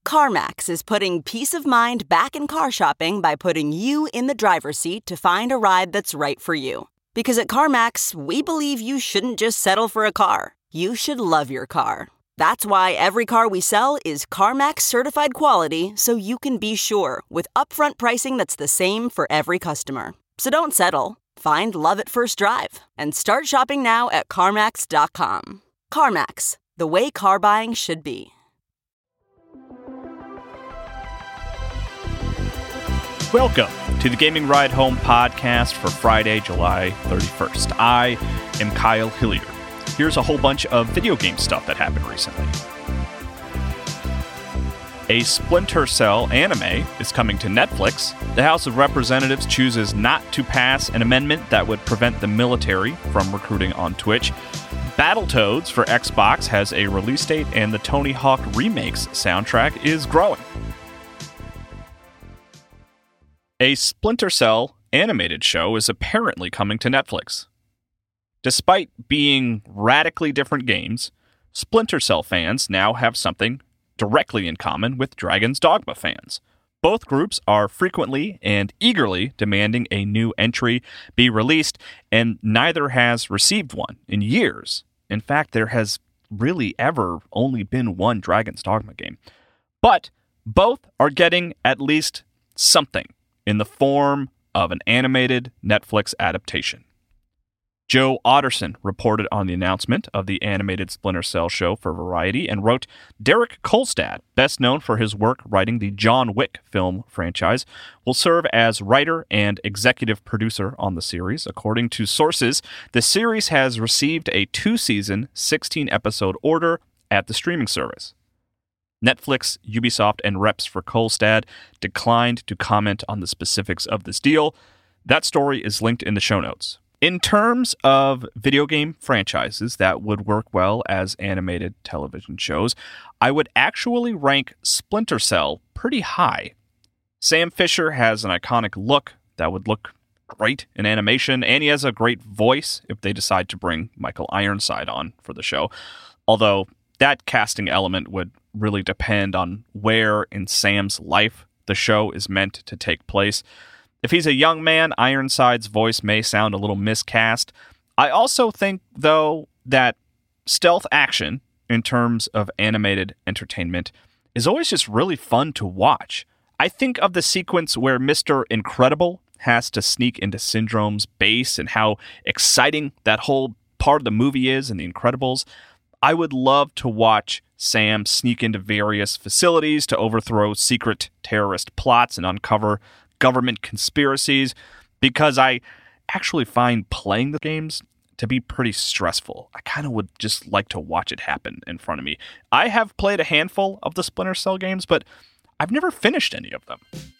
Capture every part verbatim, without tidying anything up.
CarMax is putting peace of mind back in car shopping by putting you in the driver's seat to find a ride that's right for you. Because at CarMax, we believe you shouldn't just settle for a car. You should love your car. That's why every car we sell is CarMax certified quality, so you can be sure with upfront pricing that's the same for every customer. So don't settle. Find love at first drive and start shopping now at CarMax dot com. CarMax, the way car buying should be. Welcome to the Gaming Ride Home podcast for Friday, July thirty-first. I am Kyle Hilliard. Here's a whole bunch of video game stuff that happened recently. A Splinter Cell anime is coming to Netflix. The House of Representatives chooses not to pass an amendment that would prevent the military from recruiting on Twitch. Battletoads for Xbox has a release date, and the Tony Hawk Remakes soundtrack is growing. A Splinter Cell animated show is apparently coming to Netflix. Despite being radically different games, Splinter Cell fans now have something directly in common with Dragon's Dogma fans. Both groups are frequently and eagerly demanding a new entry be released, and neither has received one in years. In fact, there has really ever only been one Dragon's Dogma game. But both are getting at least something in the form of an animated Netflix adaptation. Joe Otterson reported on the announcement of the animated Splinter Cell show for Variety and wrote, Derek Kolstad, best known for his work writing the John Wick film franchise, will serve as writer and executive producer on the series. According to sources, the series has received a two-season, sixteen-episode order at the streaming service. Netflix, Ubisoft, and reps for Kolstad declined to comment on the specifics of this deal. That story is linked in the show notes. In terms of video game franchises that would work well as animated television shows, I would actually rank Splinter Cell pretty high. Sam Fisher has an iconic look that would look great in animation, and he has a great voice if they decide to bring Michael Ironside on for the show. Although that casting element would really depend on where in Sam's life the show is meant to take place. If he's a young man, Ironside's voice may sound a little miscast. I also think, though, that stealth action, in terms of animated entertainment, is always just really fun to watch. I think of the sequence where Mister Incredible has to sneak into Syndrome's base and how exciting that whole part of the movie is in The Incredibles. I would love to watch Sam sneak into various facilities to overthrow secret terrorist plots and uncover government conspiracies, because I actually find playing the games to be pretty stressful. I kind of would just like to watch it happen in front of me. I have played a handful of the Splinter Cell games, but I've never finished any of them.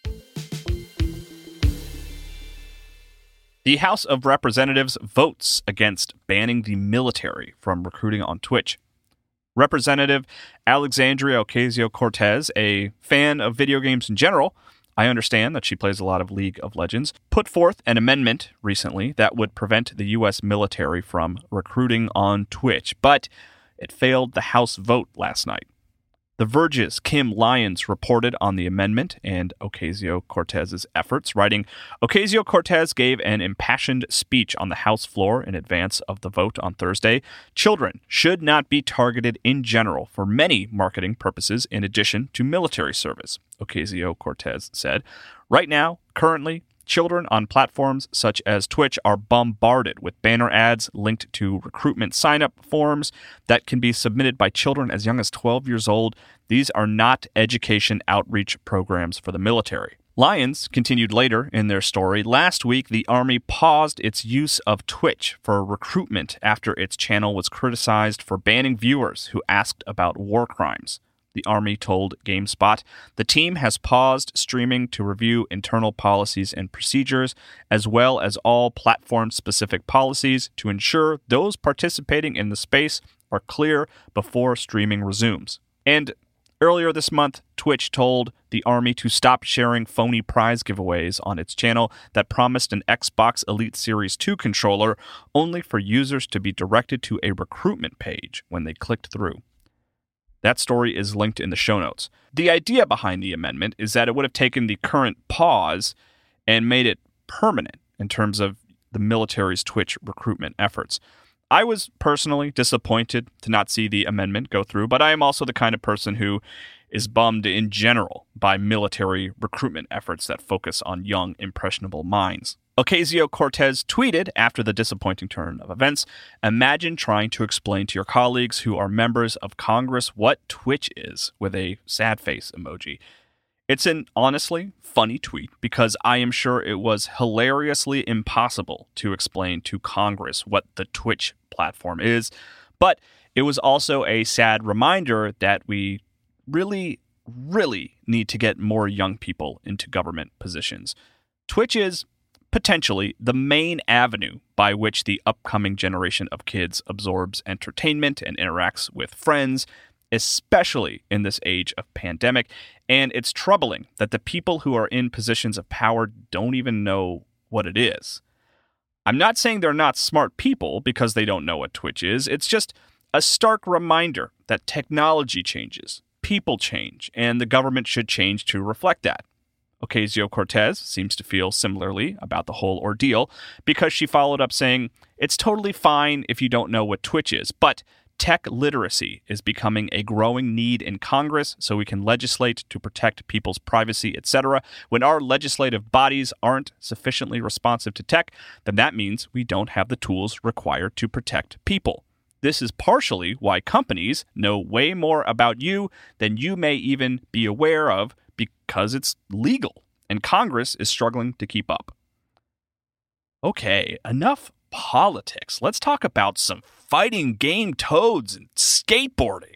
The House of Representatives votes against banning the military from recruiting on Twitch. Representative Alexandria Ocasio-Cortez, a fan of video games in general, I understand that she plays a lot of League of Legends, put forth an amendment recently that would prevent the U S military from recruiting on Twitch, but it failed the House vote last night. The Verge's Kim Lyons reported on the amendment and Ocasio-Cortez's efforts, writing, Ocasio-Cortez gave an impassioned speech on the House floor in advance of the vote on Thursday. Children should not be targeted in general for many marketing purposes in addition to military service, Ocasio-Cortez said. Right now, currently, children on platforms such as Twitch are bombarded with banner ads linked to recruitment sign-up forms that can be submitted by children as young as twelve years old. These are not education outreach programs for the military. Lyons continued later in their story, last week the Army paused its use of Twitch for recruitment after its channel was criticized for banning viewers who asked about war crimes. The Army told GameSpot, the team has paused streaming to review internal policies and procedures, as well as all platform-specific policies to ensure those participating in the space are clear before streaming resumes. And earlier this month, Twitch told the Army to stop sharing phony prize giveaways on its channel that promised an Xbox Elite Series two controller only for users to be directed to a recruitment page when they clicked through. That story is linked in the show notes. The idea behind the amendment is that it would have taken the current pause and made it permanent in terms of the military's Twitch recruitment efforts. I was personally disappointed to not see the amendment go through, but I am also the kind of person who is bummed in general by military recruitment efforts that focus on young, impressionable minds. Ocasio-Cortez tweeted after the disappointing turn of events, "Imagine trying to explain to your colleagues who are members of Congress what Twitch is," with a sad face emoji. It's an honestly funny tweet because I am sure it was hilariously impossible to explain to Congress what the Twitch platform is, but it was also a sad reminder that we really, really need to get more young people into government positions. Twitch is potentially the main avenue by which the upcoming generation of kids absorbs entertainment and interacts with friends, especially in this age of pandemic. And it's troubling that the people who are in positions of power don't even know what it is. I'm not saying they're not smart people because they don't know what Twitch is. It's just a stark reminder that technology changes, people change, and the government should change to reflect that. Ocasio-Cortez seems to feel similarly about the whole ordeal because she followed up saying, "It's totally fine if you don't know what Twitch is, but tech literacy is becoming a growing need in Congress so we can legislate to protect people's privacy, et cetera. When our legislative bodies aren't sufficiently responsive to tech, then that means we don't have the tools required to protect people. This is partially why companies know way more about you than you may even be aware of because it's legal, and Congress is struggling to keep up." Okay, enough politics. Let's talk about some fighting game toads and skateboarding.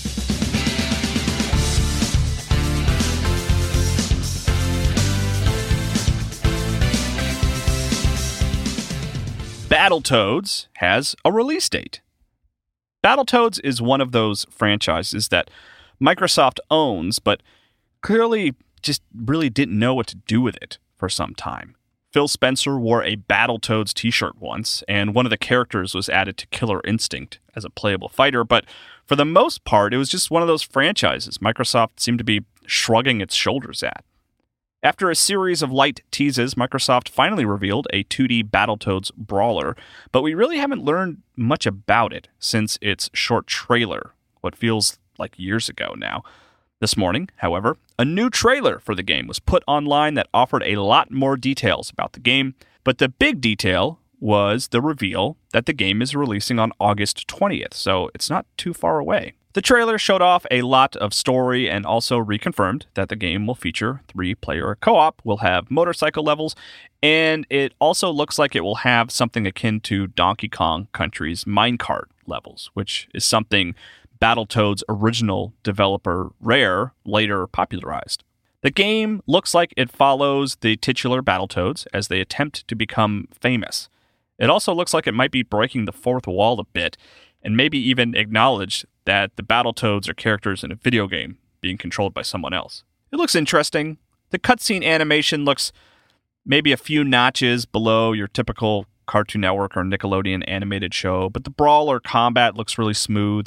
Battletoads has a release date. Battletoads is one of those franchises that Microsoft owns, but clearly just really didn't know what to do with it for some time. Phil Spencer wore a Battletoads t-shirt once, and one of the characters was added to Killer Instinct as a playable fighter, but for the most part, it was just one of those franchises Microsoft seemed to be shrugging its shoulders at. After a series of light teases, Microsoft finally revealed a two D Battletoads brawler, but we really haven't learned much about it since its short trailer, what feels like years ago now. This morning, however, a new trailer for the game was put online that offered a lot more details about the game, but the big detail was the reveal that the game is releasing on August twentieth, so it's not too far away. The trailer showed off a lot of story and also reconfirmed that the game will feature three-player co-op, will have motorcycle levels, and it also looks like it will have something akin to Donkey Kong Country's minecart levels, which is something Battletoads' original developer Rare later popularized. The game looks like it follows the titular Battletoads as they attempt to become famous. It also looks like it might be breaking the fourth wall a bit, and maybe even acknowledge that the Battletoads are characters in a video game being controlled by someone else. It looks interesting. The cutscene animation looks maybe a few notches below your typical Cartoon Network or Nickelodeon animated show, but the brawler combat looks really smooth.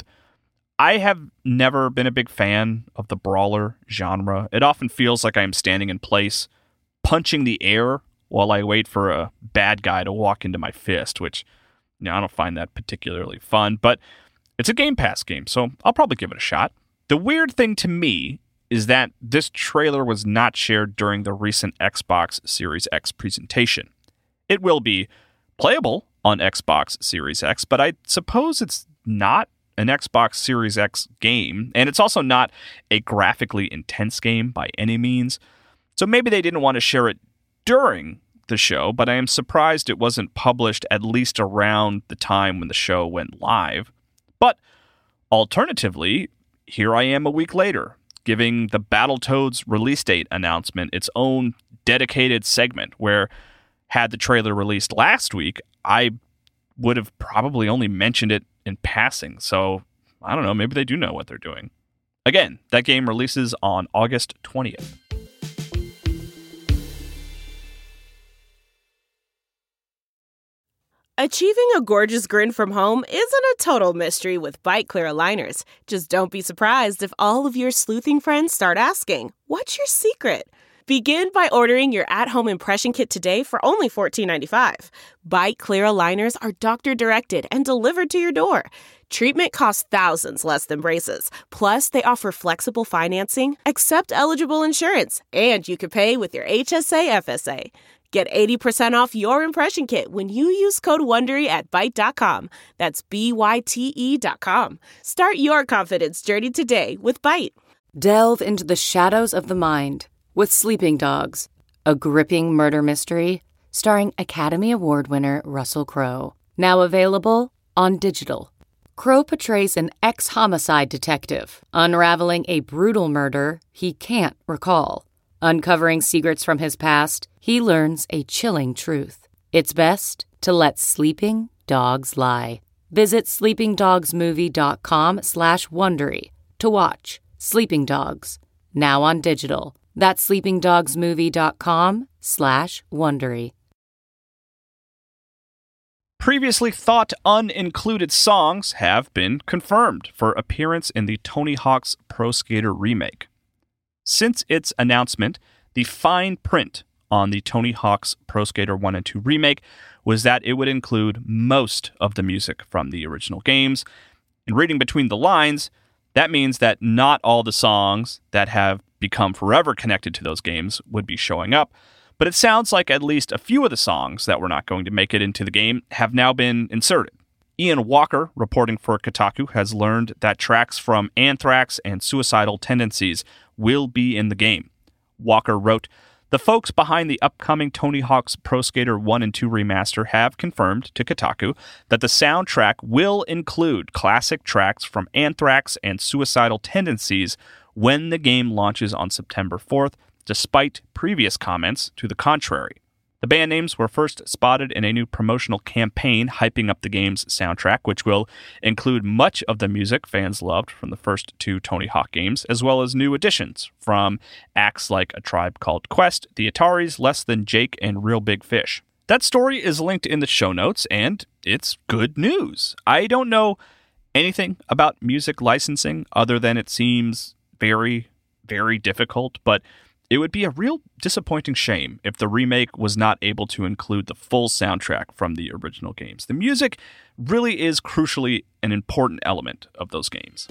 I have never been a big fan of the brawler genre. It often feels like I'm standing in place, punching the air while I wait for a bad guy to walk into my fist, which, you know, I don't find that particularly fun, but it's a Game Pass game, so I'll probably give it a shot. The weird thing to me is that this trailer was not shared during the recent Xbox Series X presentation. It will be playable on Xbox Series X, but I suppose it's not an Xbox Series X game, and it's also not a graphically intense game by any means, so maybe they didn't want to share it during the show, but I am surprised it wasn't published at least around the time when the show went live. But alternatively, here I am a week later, giving the Battletoads release date announcement its own dedicated segment, where had the trailer released last week, I would have probably only mentioned it in passing, so I don't know, maybe they do know what they're doing. Again, that game releases on August twentieth. Achieving a gorgeous grin from home isn't a total mystery with Byte Clear aligners. Just don't be surprised if all of your sleuthing friends start asking, "What's your secret?" Begin by ordering your at-home impression kit today for only fourteen ninety-five. Byte Clear aligners are doctor-directed and delivered to your door. Treatment costs thousands less than braces. Plus, they offer flexible financing, accept eligible insurance, and you can pay with your H S A F S A. Get eighty percent off your impression kit when you use code WONDERY at Byte dot com. That's B Y T E dot com. Start your confidence journey today with Byte. Delve into the shadows of the mind with Sleeping Dogs, a gripping murder mystery starring Academy Award winner Russell Crowe. Now available on digital. Crowe portrays an ex-homicide detective unraveling a brutal murder he can't recall. Uncovering secrets from his past, he learns a chilling truth. It's best to let sleeping dogs lie. Visit sleepingdogsmovie.com slash Wondery to watch Sleeping Dogs, now on digital. That's sleepingdogsmovie.com slash Wondery. Previously thought unincluded songs have been confirmed for appearance in the Tony Hawk's Pro Skater remake. Since its announcement, the fine print on the Tony Hawk's Pro Skater one and two remake was that it would include most of the music from the original games. And reading between the lines, that means that not all the songs that have become forever connected to those games would be showing up, but it sounds like at least a few of the songs that were not going to make it into the game have now been inserted. Ian Walker, reporting for Kotaku, has learned that tracks from Anthrax and Suicidal Tendencies will be in the game. Walker wrote, "The folks behind the upcoming Tony Hawk's Pro Skater one and two remaster have confirmed to Kotaku that the soundtrack will include classic tracks from Anthrax and Suicidal Tendencies when the game launches on September fourth, despite previous comments to the contrary." The band names were first spotted in a new promotional campaign hyping up the game's soundtrack, which will include much of the music fans loved from the first two Tony Hawk games, as well as new additions from acts like A Tribe Called Quest, the Ataris, Less Than Jake, and Real Big Fish. That story is linked in the show notes, and it's good news. I don't know anything about music licensing other than it seems very, very difficult, but it would be a real disappointing shame if the remake was not able to include the full soundtrack from the original games. The music really is crucially an important element of those games.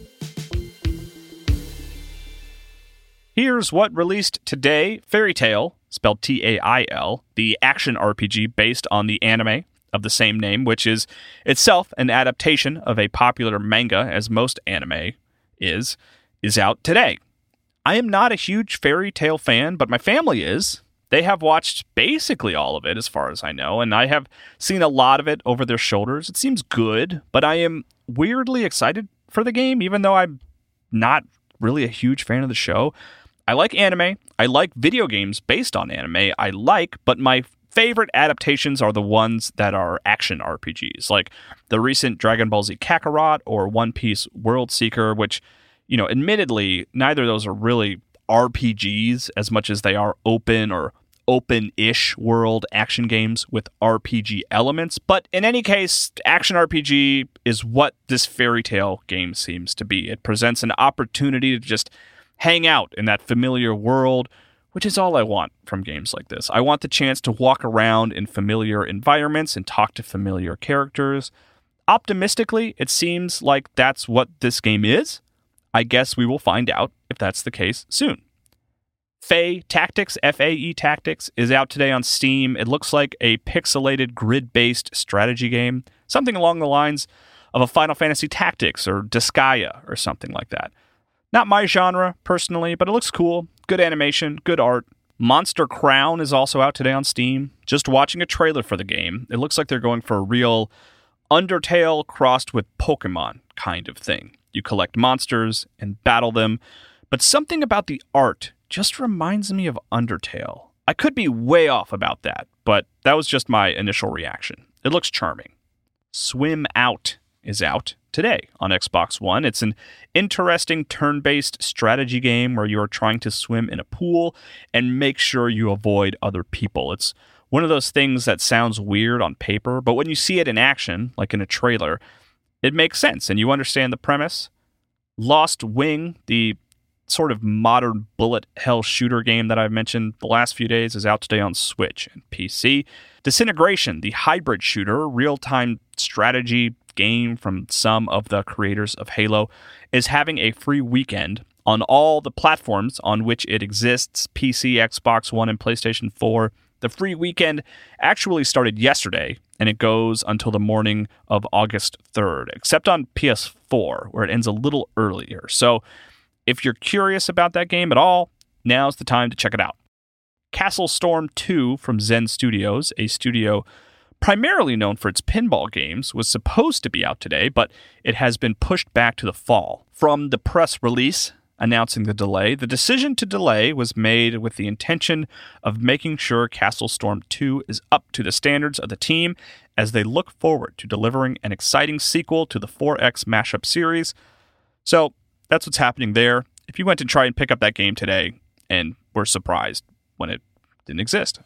Here's what released today. Fairy Tail, spelled T A I L, the action R P G based on the anime of the same name, which is itself an adaptation of a popular manga, as most anime is, is out today. I am not a huge Fairy Tail fan, but my family is. They have watched basically all of it, as far as I know, and I have seen a lot of it over their shoulders. It seems good, but I am weirdly excited for the game, even though I'm not really a huge fan of the show. I like anime. I like video games based on anime. I like, but my favorite adaptations are the ones that are action R P Gs, like the recent Dragon Ball Z Kakarot or One Piece World Seeker, which, you know, admittedly, neither of those are really R P Gs as much as they are open or open-ish world action games with R P G elements. But in any case, action R P G is what this Fairy Tail game seems to be. It presents an opportunity to just hang out in that familiar world, which is all I want from games like this. I want the chance to walk around in familiar environments and talk to familiar characters. Optimistically, it seems like that's what this game is. I guess we will find out if that's the case soon. Fae Tactics, F A E Tactics, is out today on Steam. It looks like a pixelated, grid-based strategy game, something along the lines of a Final Fantasy Tactics or Disgaea or something like that. Not my genre, personally, but it looks cool. Good animation, good art. Monster Crown is also out today on Steam. Just watching a trailer for the game, it looks like they're going for a real Undertale crossed with Pokemon kind of thing. You collect monsters and battle them, but something about the art just reminds me of Undertale. I could be way off about that, but that was just my initial reaction. It looks charming. Swim Out is out today on Xbox One. It's an interesting turn-based strategy game where you are trying to swim in a pool and make sure you avoid other people. It's one of those things that sounds weird on paper, but when you see it in action, like in a trailer, it makes sense and you understand the premise. Lost Wing, the sort of modern bullet hell shooter game that I've mentioned the last few days, is out today on Switch and P C. Disintegration, the hybrid shooter, real-time strategy game from some of the creators of Halo, is having a free weekend on all the platforms on which it exists, P C, Xbox One, and PlayStation four. The free weekend actually started yesterday, and it goes until the morning of August third, except on P S four, where it ends a little earlier. So if you're curious about that game at all, now's the time to check it out. Castle Storm two from Zen Studios, a studio primarily known for its pinball games, was supposed to be out today, but it has been pushed back to the fall. From the press release announcing the delay, the decision to delay was made with the intention of making sure Castle Storm two is up to the standards of the team as they look forward to delivering an exciting sequel to the four X mashup series. So that's what's happening there. If you went to try and pick up that game today and were surprised when it didn't exist.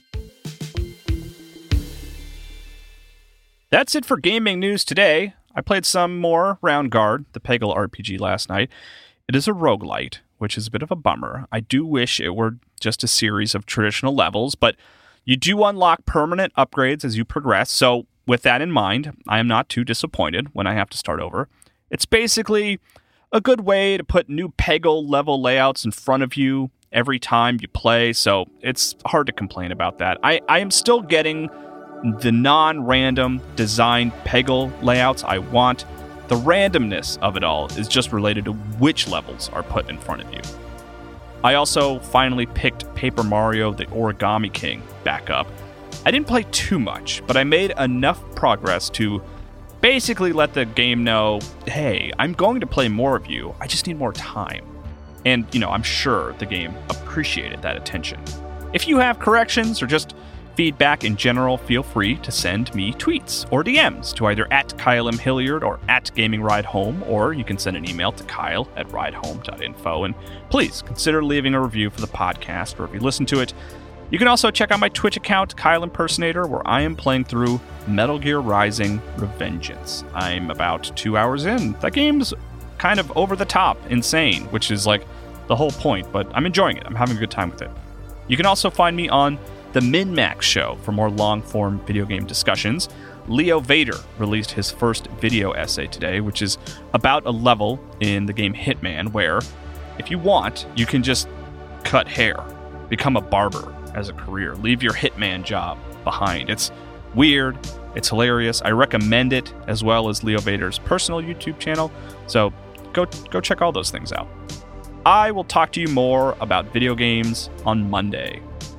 That's it for gaming news today. I played some more Round Guard, the Peggle R P G, last night. It is a roguelite, which is a bit of a bummer. I do wish it were just a series of traditional levels, but you do unlock permanent upgrades as you progress, so with that in mind, I am not too disappointed when I have to start over. It's basically a good way to put new Peggle level layouts in front of you every time you play, so it's hard to complain about that. I, I am still getting the non-random designed Peggle layouts I want. The randomness of it all is just related to which levels are put in front of you. I also finally picked Paper Mario the Origami King back up. I didn't play too much, but I made enough progress to basically let the game know, hey, I'm going to play more of you, I just need more time. And, you know, I'm sure the game appreciated that attention. If you have corrections or just feedback in general, feel free to send me tweets or D Ms to either at Kyle M. Hilliard or at Gaming Ride Home, or you can send an email to Kyle at ridehome dot info. And please consider leaving a review for the podcast, or if you listen to it, you can also check out my Twitch account, Kyle Impersonator, where I am playing through Metal Gear Rising: Revengeance. I'm about two hours in. That game's kind of over the top insane, which is like the whole point, but I'm enjoying it. I'm having a good time with it. You can also find me on The Min-Max Show for more long-form video game discussions. Leo Vader released his first video essay today, which is about a level in the game Hitman where, if you want, you can just cut hair, become a barber as a career, leave your Hitman job behind. It's weird, it's hilarious. I recommend it, as well as Leo Vader's personal YouTube channel, so go go check all those things out. I will talk to you more about video games on Monday.